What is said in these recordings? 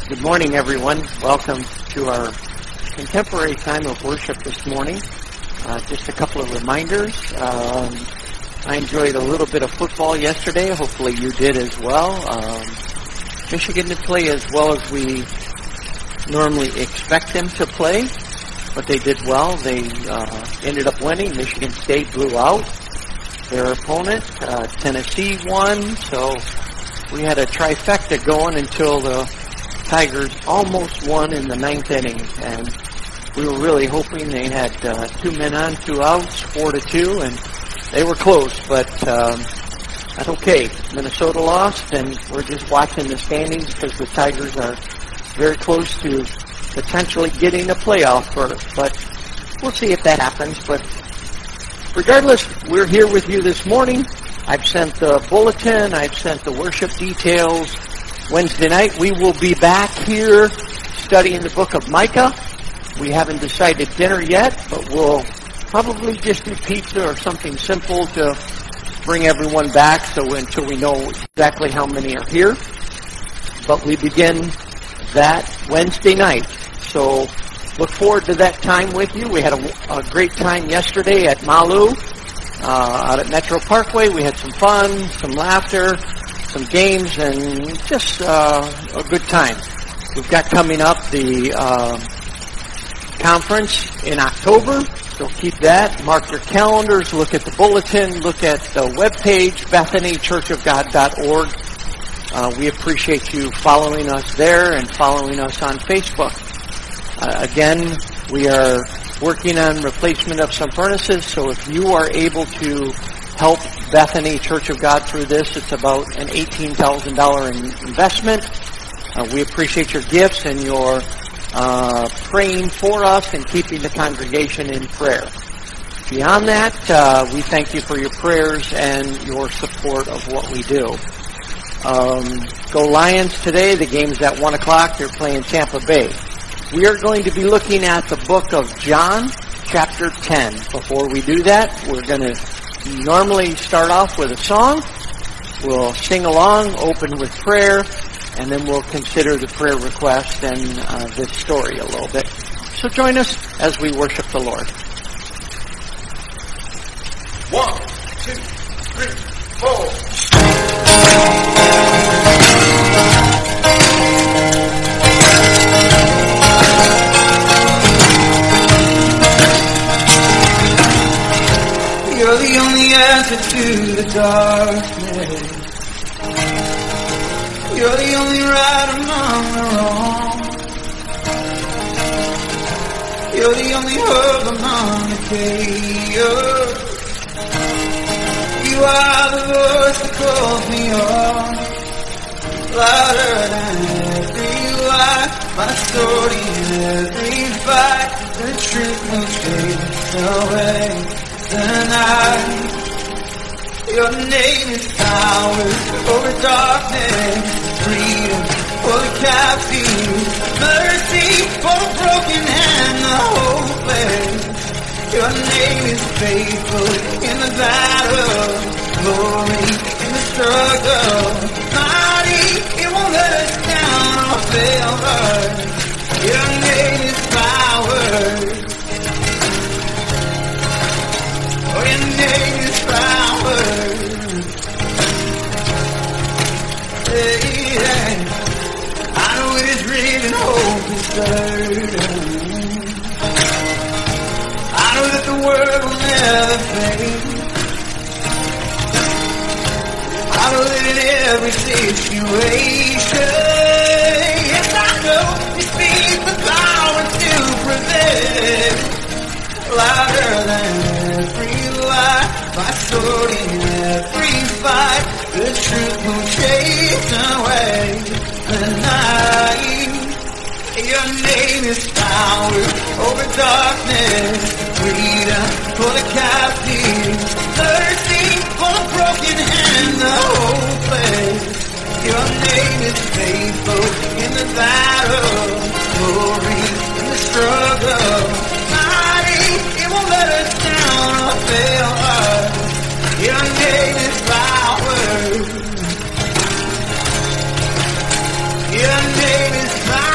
Good morning, everyone. Welcome to our contemporary time of worship this morning. Just a couple of reminders. I enjoyed a little bit of football yesterday. Hopefully you did as well. Michigan didn't play as well as we normally expect them to play, but they did well. They ended up winning. Michigan State blew out their opponent. Tennessee won, so we had a trifecta going until the Tigers almost won in the ninth inning, and we were really hoping. They had 2 men on, 2 outs, 4-2, and they were close, but that's okay. Minnesota lost, and we're just watching the standings because the Tigers are very close to potentially getting a playoff berth, but we'll see if that happens. But regardless, we're here with you this morning. I've sent the bulletin. I've sent the worship details. Wednesday night, we will be back here studying the book of Micah. We haven't decided dinner yet, but we'll probably just do pizza or something simple to bring everyone back until we know exactly how many are here. But we begin that Wednesday night. So look forward to that time with you. We had a great time yesterday at Malu, out at Metro Parkway. We had some fun, some laughter, some games, and just a good time. We've got coming up the conference in October, so keep that. Mark your calendars, look at the bulletin, look at the webpage, BethanyChurchofGod.org. We appreciate you following us there and following us on Facebook. Again, we are working on replacement of some furnaces, so if you are able to help Bethany Church of God through this, it's about an $18,000 investment. We appreciate your gifts and your praying for us and keeping the congregation in prayer. Beyond that, we thank you for your prayers and your support of what we do. Go Lions today. The game's at 1 o'clock. They're playing Tampa Bay. We are going to be looking at the book of John, chapter 10. Before we do that, we're going to normally start off with a song. We'll sing along, open with prayer, and then we'll consider the prayer request and this story a little bit. So join us as we worship the Lord. 1, 2, 3, 4. You're the only answer to the darkness. You're the only right among the wrong. You're the only hope among the chaos. You are the voice that calls me on, louder than every lie, my story in every fight. The truth will chase away the night. Your name is power over darkness, freedom for the captive, mercy for the broken and the hopeless. Your name is faithful in the battle, glory in the struggle, mighty, it won't let us down or fail us. Your name is power. Oh, your name is power. Yeah. I know it is written, hope is certain. I know that the word will never fade. I know that in every situation, yes, I know you speak the power to prevail. Louder than every lie, my sword in every fight, the truth will chase away the night. Your name is power over darkness, freedom for the captive, mercy for the broken and the hopeless. Your name is faithful in the battle, glory in the struggle, mighty, it won't let us down or fail us. Your name is power. Your name is power.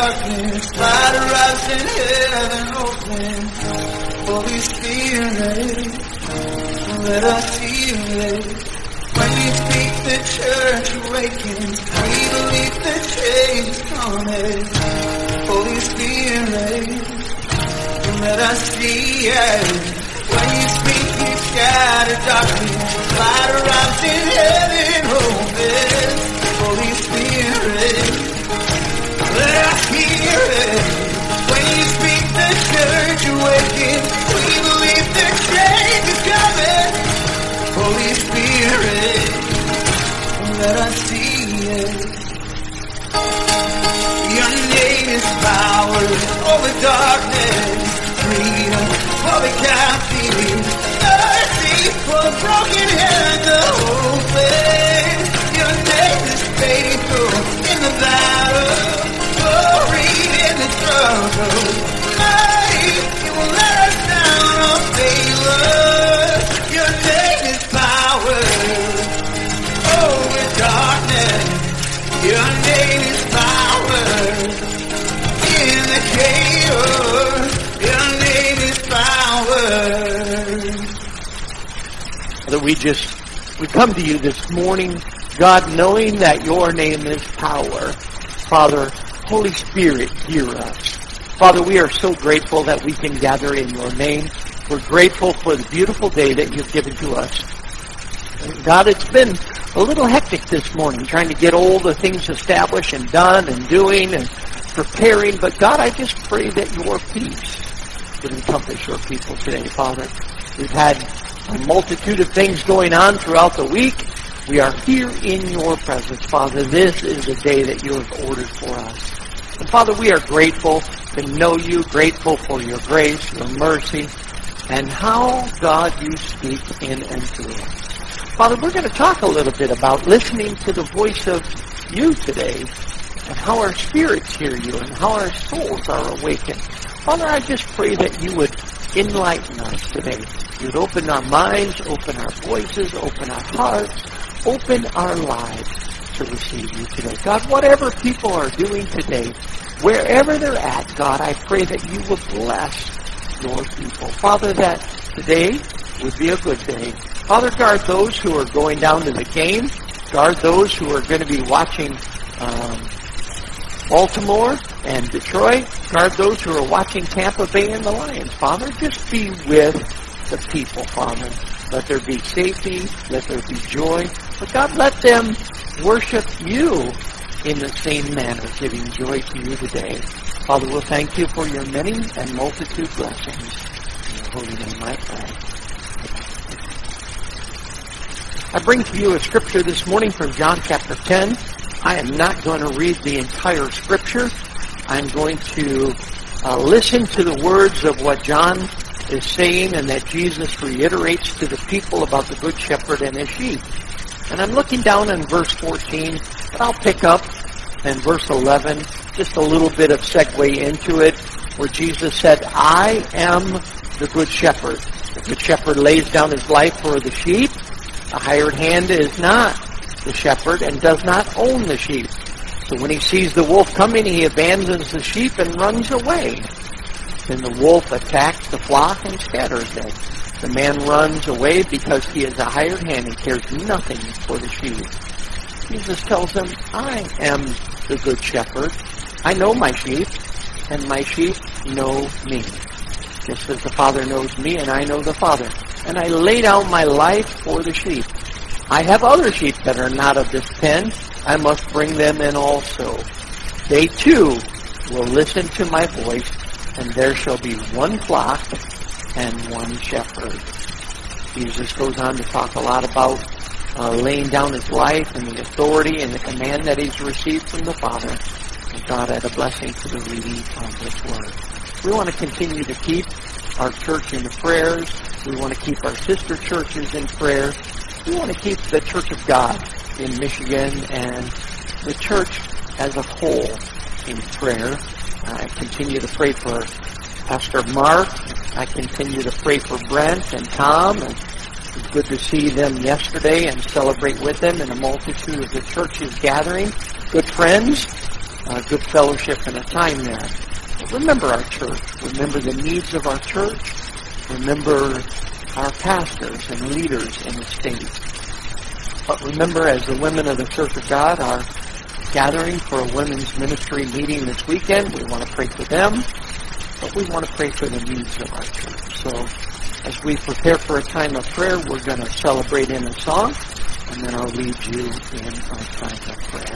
darkness, light arrives in heaven open. Holy Spirit, let us hear it. When you speak, the church awakens. We believe the change is coming. Holy Spirit, let us see it. When you speak, you shatter darkness. Light arrives in heaven open. Holy Spirit, let us hear it. When you speak, the church awakens. We believe the change is coming. Holy Spirit, let us see it. Your name is power over darkness, freedom for the captive, mercy for the broken and the hopeless. Your name is faithful in the battle, glory in the struggle. Mighty, you will let us down or fail us. Your name is power over darkness. Your name is power in the chaos. Your name is power. Father, we come to you this morning, God, knowing that your name is power. Father, Holy Spirit, hear us. Father, we are so grateful that we can gather in your name. We're grateful for the beautiful day that you've given to us. And God, it's been a little hectic this morning, trying to get all the things established and done and doing and preparing. But God, I just pray that your peace would encompass your people today, Father. We've had a multitude of things going on throughout the week. We are here in your presence, Father. This is a day that you have ordered for us. And Father, we are grateful to know you, grateful for your grace, your mercy, and how, God, you speak in and through us. Father, we're going to talk a little bit about listening to the voice of you today and how our spirits hear you and how our souls are awakened. Father, I just pray that you would enlighten us today. You would open our minds, open our voices, open our hearts, open our lives to receive you today. God, whatever people are doing today, wherever they're at, God, I pray that you would bless your people. Father, that today would be a good day. Father, guard those who are going down to the game. Guard those who are going to be watching Baltimore and Detroit. Guard those who are watching Tampa Bay and the Lions. Father, just be with the people, Father. Let there be safety. Let there be joy. But God, let them worship you in the same manner, giving joy to you today. Father, we'll thank you for your many and multitude blessings. In your holy name I pray. I bring to you a scripture this morning from John chapter 10. I am not going to read the entire scripture. I'm going to listen to the words of what John is saying and that Jesus reiterates to the people about the Good Shepherd and his sheep. And I'm looking down in verse 14, but I'll pick up in verse 11, just a little bit of segue into it, where Jesus said, I am the Good Shepherd. The Good Shepherd lays down his life for the sheep. A hired hand is not the shepherd and does not own the sheep. So when he sees the wolf coming, he abandons the sheep and runs away. Then the wolf attacks the flock and scatters them. The man runs away because he is a hired hand and cares nothing for the sheep. Jesus tells him, I am the good shepherd. I know my sheep, and my sheep know me. Just as the Father knows me, and I know the Father. And I lay down my life for the sheep. I have other sheep that are not of this pen. I must bring them in also. They too will listen to my voice, and there shall be one flock and one shepherd. Jesus goes on to talk a lot about laying down his life and the authority and the command that he's received from the Father. And God add a blessing to the reading of this word. We want to continue to keep our church in prayers. We want to keep our sister churches in prayer. We want to keep the Church of God in Michigan and the church as a whole in prayer. I continue to pray for Pastor Mark. I continue to pray for Brent and Tom. And it was good to see them yesterday and celebrate with them in a multitude of the churches gathering. Good friends. good fellowship and a time there. But remember our church. Remember the needs of our church. Remember our pastors and leaders in the state. But remember, as the women of the Church of God are gathering for a women's ministry meeting this weekend, we want to pray for them, but we want to pray for the needs of our church. So as we prepare for a time of prayer, we're going to celebrate in a song, and then I'll lead you in our time of prayer.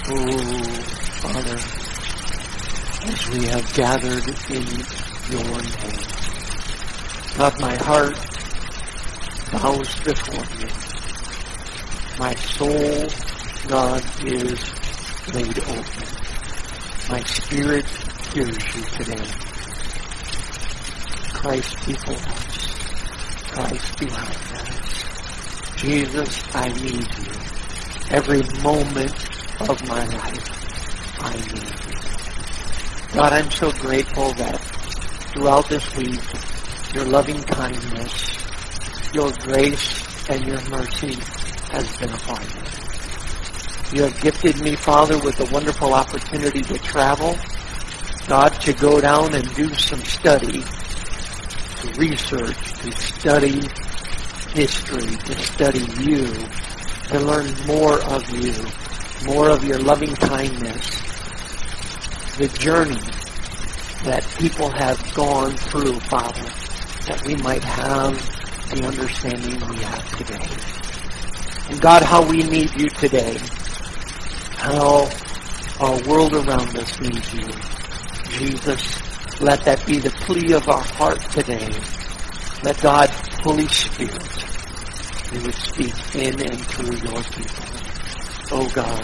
Oh, Father, as we have gathered in your name, God, my heart bows before you. My soul, God, is laid open. My spirit hears you today. Christ before us. Christ behind us. Jesus, I need you. Every moment of my life, I need you. God, I'm so grateful that throughout this week, your loving kindness, your grace, and your mercy has been upon me. You have gifted me, Father, with a wonderful opportunity to travel. God, to go down and do some study, to research, to study history, to study you, to learn more of you, more of your loving kindness, the journey that people have gone through, Father, that we might have the understanding we have today. And God, how we need you today, how our world around us needs you. Jesus, let that be the plea of our heart today. Let God, Holy Spirit, you would speak in and through your people. Oh God,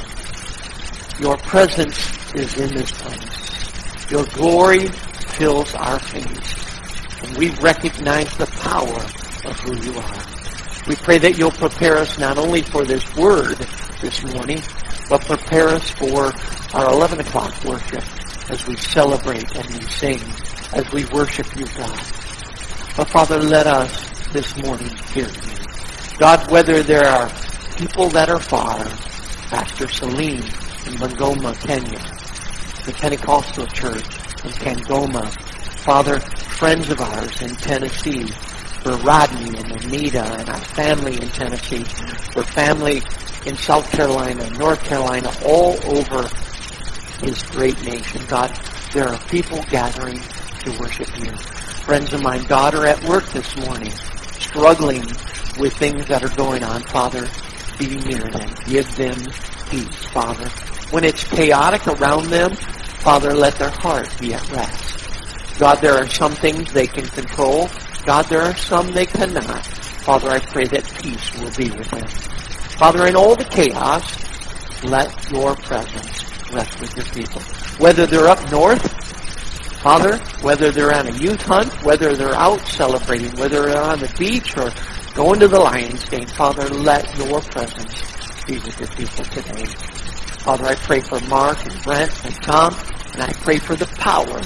your presence is in this place. Your glory fills our face. And we recognize the power of who you are. We pray that you'll prepare us not only for this word this morning, but prepare us for our 11 o'clock worship as we celebrate and we sing, as we worship you, God. But Father, let us this morning hear you. God, whether there are people that are far, Pastor Salim in Bungoma, Kenya, the Pentecostal Church in Kangoma, Father, friends of ours in Tennessee, for Rodney and Anita and our family in Tennessee, for family in South Carolina, North Carolina, all over his great nation. God, there are people gathering to worship you. Friends of mine, daughter at work this morning, struggling with things that are going on. Father, be near them. Give them peace, Father. When it's chaotic around them, Father, let their heart be at rest. God, there are some things they can control. God, there are some they cannot. Father, I pray that peace will be with them. Father, in all the chaos, let your presence rest with your people. Whether they're up north, Father, whether they're on a youth hunt, whether they're out celebrating, whether they're on the beach or going to the Lions game, Father, let your presence be with your people today. Father, I pray for Mark and Brent and Tom, and I pray for the power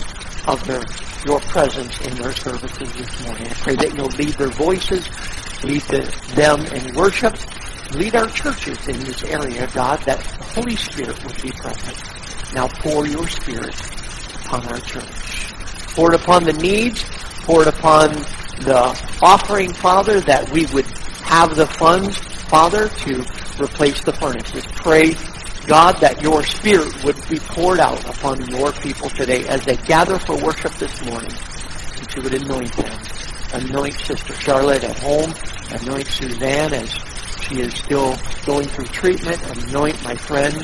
of your presence in their services this morning. I pray that you'll lead their voices, lead them in worship, lead our churches in this area, God, that the Holy Spirit would be present. Now pour your Spirit upon our church. Pour it upon the needs, pour it upon the offering, Father, that we would have the funds, Father, to replace the furnaces. Pray, God, that your Spirit would be poured out upon your people today as they gather for worship this morning, that you would anoint them. Anoint Sister Charlotte at home. Anoint Suzanne as she is still going through treatment. Anoint my friends,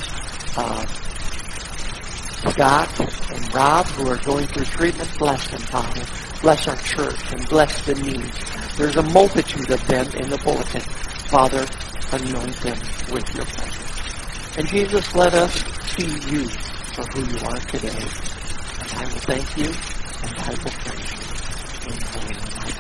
Scott and Rob, who are going through treatment. Bless them, Father. Bless our church and bless the needs. There's a multitude of them in the bulletin. Father, anoint them with your presence. And Jesus, let us see you for who you are today. And I will thank you and I will praise you in the holy name I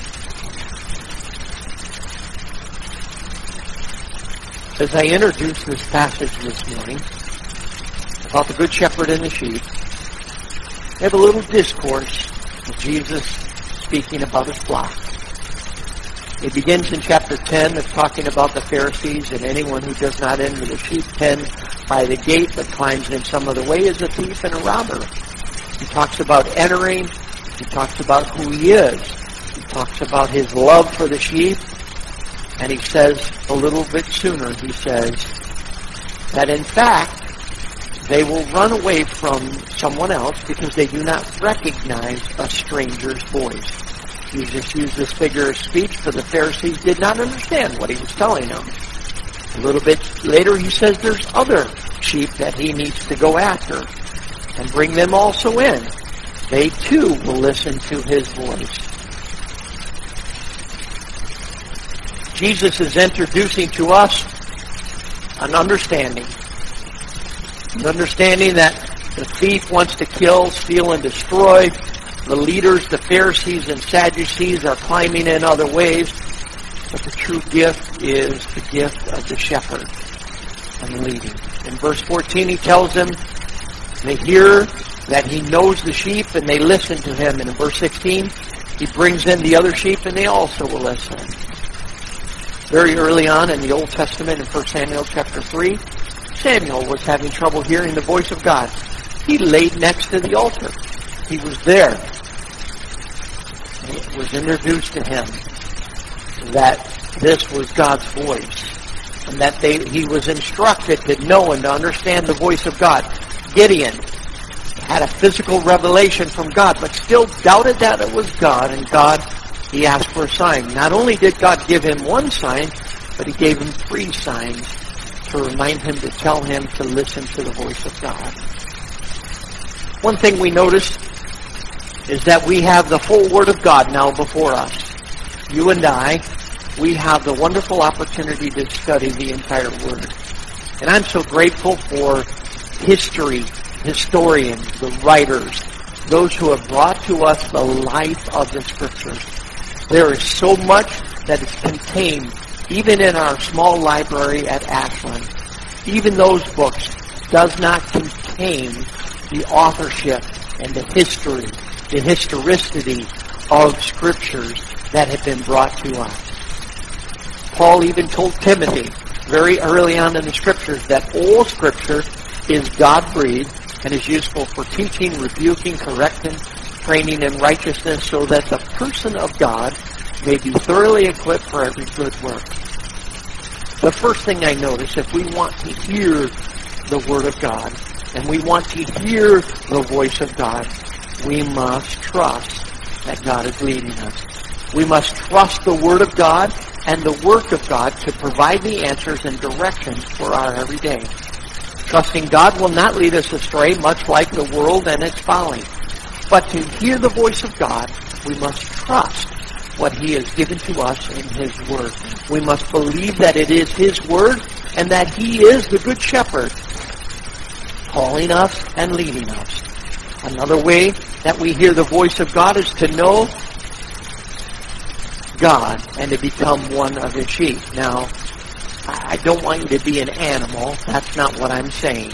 pray. As I introduce this passage this morning about the Good Shepherd and the sheep, I have a little discourse of Jesus speaking about his flock. It begins in chapter 10 of talking about the Pharisees, and anyone who does not enter the sheep pen by the gate but climbs in some other way is a thief and a robber. He talks about entering. He talks about who he is. He talks about his love for the sheep. And he says a little bit sooner, he says that in fact, they will run away from someone else because they do not recognize a stranger's voice. Jesus used this figure of speech, for the Pharisees did not understand what he was telling them. A little bit later, he says there's other sheep that he needs to go after and bring them also in. They too will listen to his voice. Jesus is introducing to us an understanding. An understanding that the thief wants to kill, steal, and destroy. The leaders, the Pharisees and Sadducees, are climbing in other ways. But the true gift is the gift of the shepherd and leading. In verse 14, he tells them they hear that he knows the sheep and they listen to him. And in verse 16, he brings in the other sheep and they also will listen. Very early on in the Old Testament, in 1 Samuel chapter 3, Samuel was having trouble hearing the voice of God. He laid next to the altar. He was there. It was introduced to him that this was God's voice, and that he was instructed to know and to understand the voice of God. Gideon had a physical revelation from God, but still doubted that it was God, and he asked for a sign. Not only did God give him one sign, but he gave him 3 signs to remind him, to tell him to listen to the voice of God. One thing we notice is that we have the full Word of God now before us. You and I, we have the wonderful opportunity to study the entire Word. And I'm so grateful for history, historians, the writers, those who have brought to us the life of the Scriptures. There is so much that is contained even in our small library at Ashland. Even those books does not contain the authorship and the history, the historicity of Scriptures that have been brought to us. Paul even told Timothy very early on in the Scriptures that all Scripture is God-breathed and is useful for teaching, rebuking, correcting, training in righteousness, so that the person of God may be thoroughly equipped for every good work. The first thing I notice, if we want to hear the Word of God, and we want to hear the voice of God, we must trust that God is leading us. We must trust the Word of God and the work of God to provide the answers and directions for our everyday. Trusting God will not lead us astray, much like the world and its folly. But to hear the voice of God, we must trust what He has given to us in His Word. We must believe that it is His Word and that He is the Good Shepherd, calling us and leading us. Another way that we hear the voice of God is to know God and to become one of His sheep. Now, I don't want you to be an animal. That's not what I'm saying.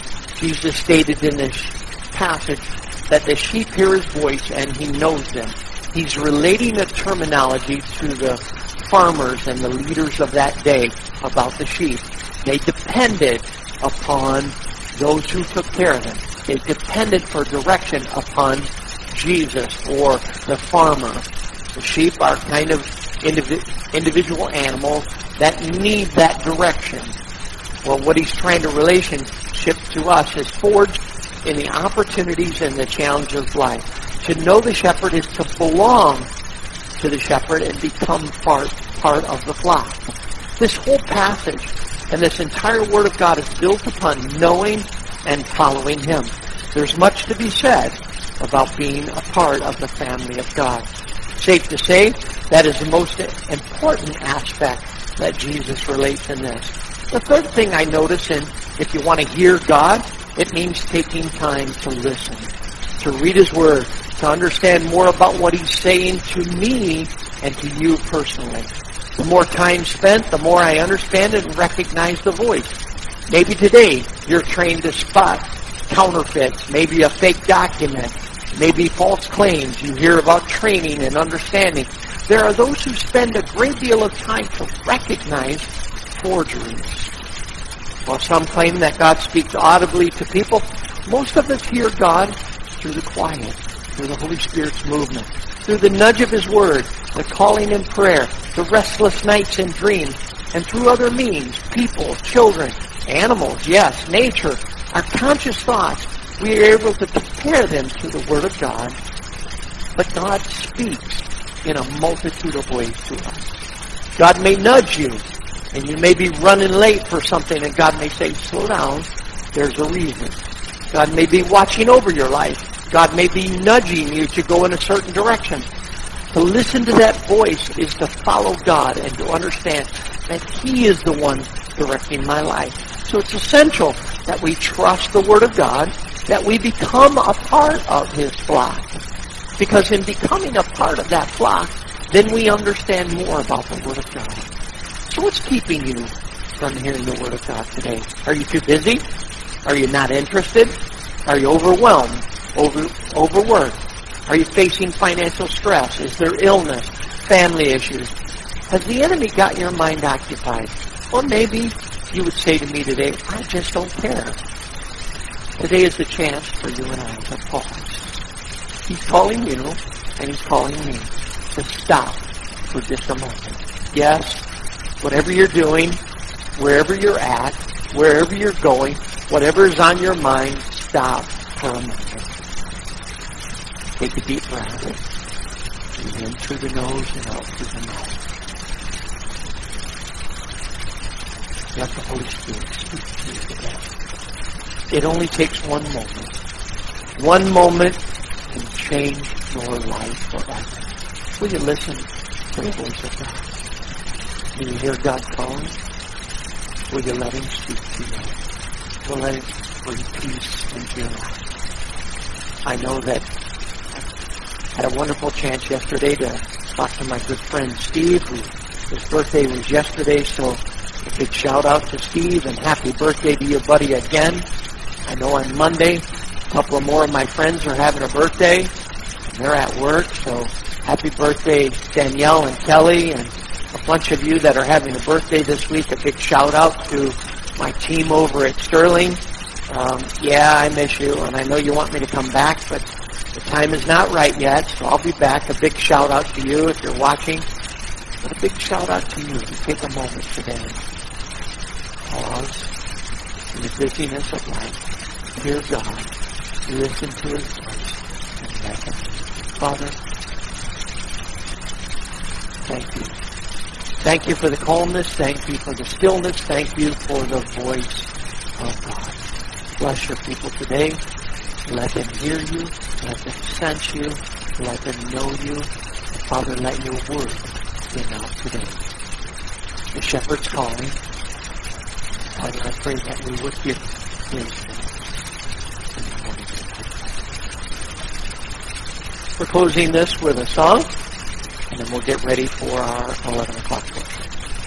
Jesus stated in this passage that the sheep hear His voice and He knows them. He's relating a terminology to the farmers and the leaders of that day about the sheep. They depended upon those who took care of them. They depended for direction upon Jesus or the farmer. The sheep are kind of individual animals that need that direction. Well, what He's trying to relationship to us is forged in the opportunities and the challenges of life. To know the shepherd is to belong to the shepherd and become part of the flock. This whole passage and this entire Word of God is built upon knowing and following Him. There's much to be said about being a part of the family of God. Safe to say, that is the most important aspect that Jesus relates in this. The third thing I notice, and if you want to hear God, it means taking time to listen, to read His Word, to understand more about what He's saying to me and to you personally. The more time spent, the more I understand and recognize the voice. Maybe today you're trained to spot counterfeits, maybe a fake document, maybe false claims. You hear about training and understanding. There are those who spend a great deal of time to recognize forgeries. While some claim that God speaks audibly to people, most of us hear God through the quiet, through the Holy Spirit's movement, through the nudge of His Word, the calling in prayer, the restless nights and dreams, and through other means, people, children, animals, yes, nature, our conscious thoughts. We are able to compare them to the Word of God, but God speaks in a multitude of ways to us. God may nudge you, and you may be running late for something, and God may say, slow down, There's a reason. God may be watching over your life. God may be nudging you to go in a certain direction. To listen to that voice is to follow God and to understand that He is the one directing my life. So it's essential that we trust the Word of God, that we become a part of His flock. Because in becoming a part of that flock, then we understand more about the Word of God. So what's keeping you from hearing the Word of God today? Are you too busy? Are you not interested? Are you overwhelmed? Overworked? Are you facing financial stress? Is there illness? Family issues? Has the enemy got your mind occupied? Or maybe you would say to me today, I just don't care. Today is the chance for you and I to pause. He's calling you, and He's calling me to stop for just a moment. Yes, whatever you're doing, wherever you're at, wherever you're going, whatever is on your mind, stop for a moment. Take a deep breath. Breathe in through the nose and out through the mouth. Let the Holy Spirit speak to you today. It only takes one moment. One moment can change your life forever. Will you listen to the voice of God? Will you hear God calling? Will you let Him speak to you? Will you let Him bring peace into your life? I know that I had a wonderful chance yesterday to talk to my good friend Steve, his birthday was yesterday, so a big shout out to Steve and happy birthday to you, buddy, again. I know on Monday, a couple of more of my friends are having a birthday, and they're at work, so happy birthday Danielle and Kelly, and a bunch of you that are having a birthday this week. A big shout out to my team over at Sterling. Yeah, I miss you, and I know you want me to come back, but the time is not right yet, so I'll be back. A big shout out to you if you're watching. But a big shout out to you to take a moment today. Pause in the busyness of life. Hear God. Listen to His voice. And let Him. Father, thank you. Thank you for the calmness. Thank you for the stillness. Thank you for the voice of God. Bless your people today. Let them hear you. Let them sense you. Let them know you. Father, let your word get out today. The shepherd's calling. Father, I pray that we would hear His voice. We're closing this with a song, and then we'll get ready for our 11 o'clock worship.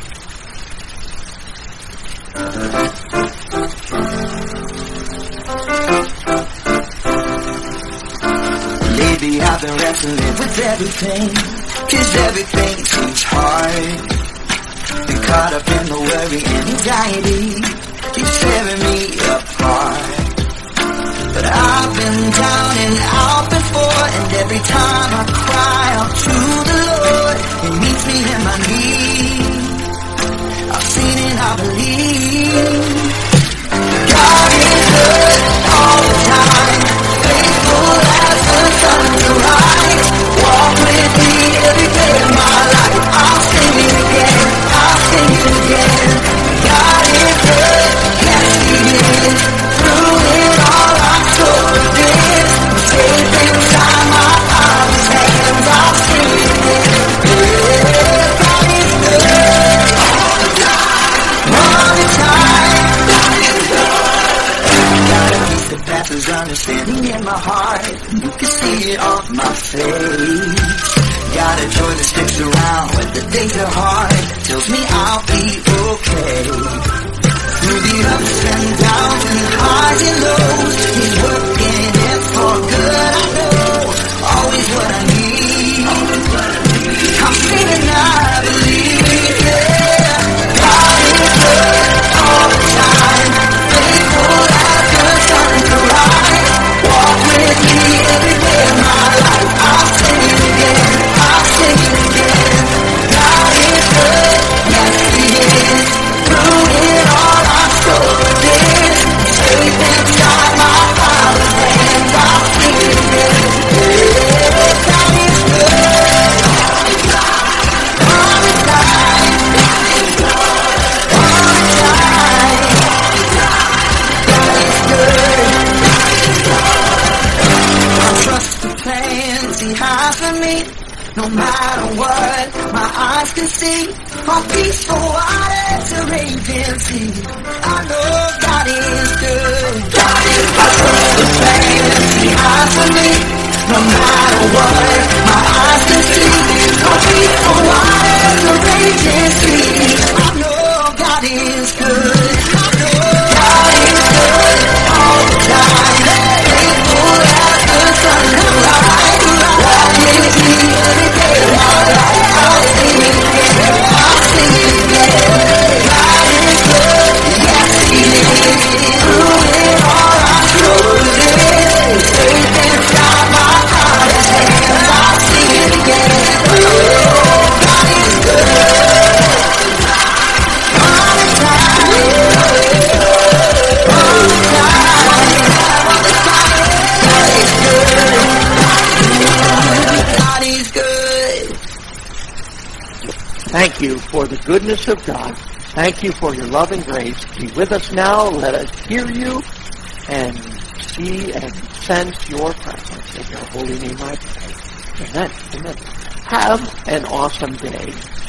Lately I've been wrestling with everything, 'cause everything seems hard. Been caught up in the worry and anxiety, keeps tearing me apart. But I've been down and out before, and every time I cry out to the Lord, He meets me in my need. I've seen and I believe. God is good all the time, faithful as the sun to rise. Walk with me every day of my life. I'll sing it again, I'll sing it again. God is good, yes He is. Through it all I'm sure of this. Safe inside my Father's hands. I'll sing it again. Yeah, God is good all the time, all the time. God is good. Got a peace that passes understanding in my heart. You can see it on my face. Got a joy that sticks around when the days are hard. Tells me I'll be okay. Through the ups and downs and highs and lows, He's working it for good, I know. Always what I need. I'm singing, I believe, yeah. God is good all the time, faithful as the sun to rise. Walk with me every day of my life. I'll sing it again, I'll sing it again. God is good, yes He is. Through it all I'm so good. No matter what my eyes can see, on peaceful waters a raging sea. I know God is good. God is my troubled pain. He hides from me. No matter what my eyes can see, on peaceful waters a raging sea. I know God is good. I know God is good all the time. Faithful as the sun comes right. Walk with me every day of my life. I'll sing it again. I'll sing it again. God is good. Yes, He is. Through it all, I chose it. Faith inside my heart is hands. I'll sing it again. Oh, God is good. All the time. All the time. God is good. God is good. Thank you for the goodness of God. Thank you for your love and grace. Be with us now. Let us hear you and see and sense your presence. In your holy name I pray. Amen. Amen. Have an awesome day.